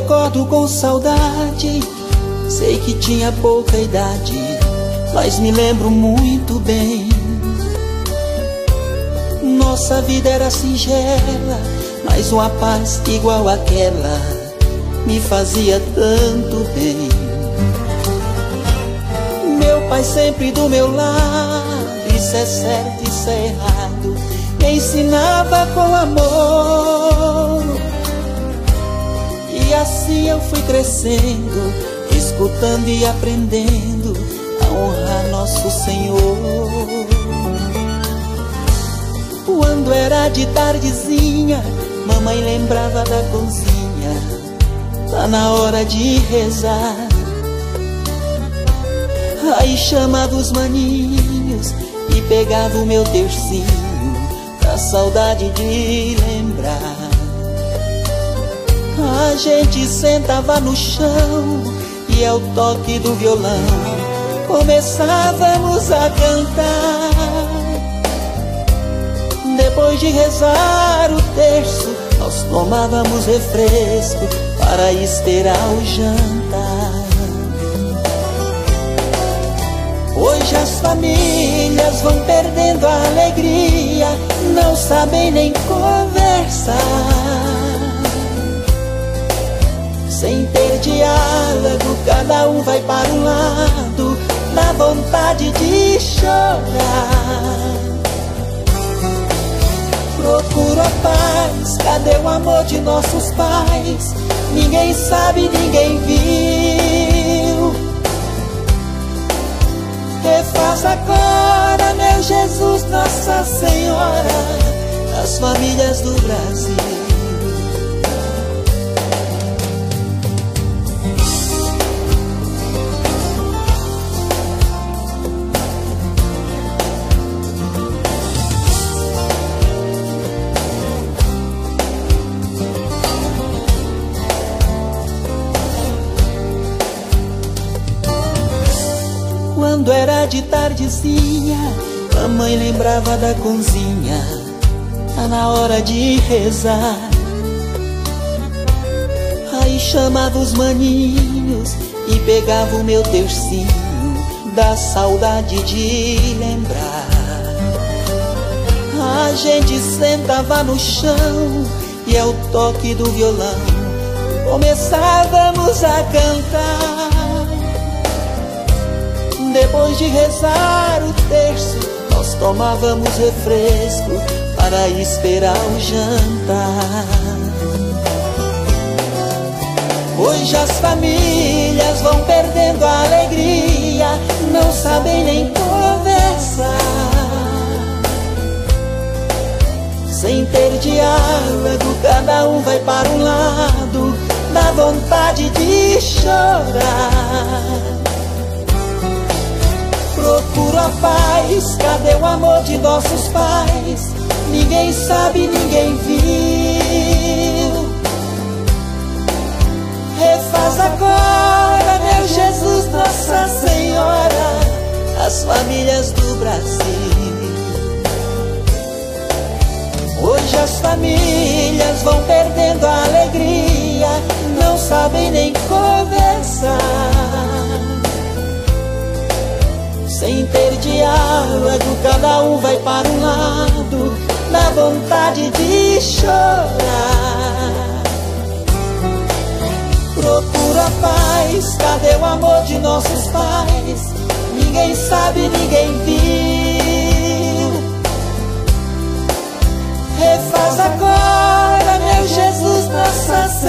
recordo com saudade. Sei que tinha pouca idade, mas me lembro muito bem. Nossa vida era singela, mas uma paz igual àquela me fazia tanto bem. Meu pai sempre do meu lado, isso é certo, isso é errado, me ensinava com amor. E assim eu fui crescendo, escutando e aprendendo a honrar nosso Senhor. Quando era de tardezinha, mamãe lembrava da cozinha, tá na hora de rezar. Aí chamava os maninhos e pegava o meu tercinho, da saudade de lembrar. A gente sentava no chão e ao toque do violão começávamos a cantar. Depois de rezar o terço, nós tomávamos refresco para esperar o jantar. Hoje as famílias vão perdendo a alegria, não sabem nem conversar. Sem ter diálogo, cada um vai para um lado, na vontade de chorar. Procuro a paz, cadê o amor de nossos pais? Ninguém sabe, ninguém viu. Refaz agora, meu Jesus, Nossa Senhora, as famílias do Brasil. Quando era de tardezinha, mamãe lembrava da cozinha, tá na hora de rezar. Aí chamava os maninhos e pegava o meu tercinho, da saudade de lembrar. A gente sentava no chão e ao toque do violão começávamos a cantar. Depois de rezar o terço, nós tomávamos refresco para esperar o jantar. Hoje as famílias vão perdendo a alegria, não sabem nem conversar. Sem ter diálogo, cada um vai para um lado, na vontade de chorar. Procuro a paz, cadê o amor de nossos pais? Ninguém sabe, ninguém viu. Refaz agora, meu Jesus, Nossa Senhora, as famílias do Brasil. Hoje as famílias vão perdendo a alegria, não sabem nem conversar. Sem ter diálogo, cada um vai para um lado, na vontade de chorar. Procuro a paz, cadê o amor de nossos pais? Ninguém sabe, ninguém viu. Refaz agora, meu Jesus, Nossa Senhora,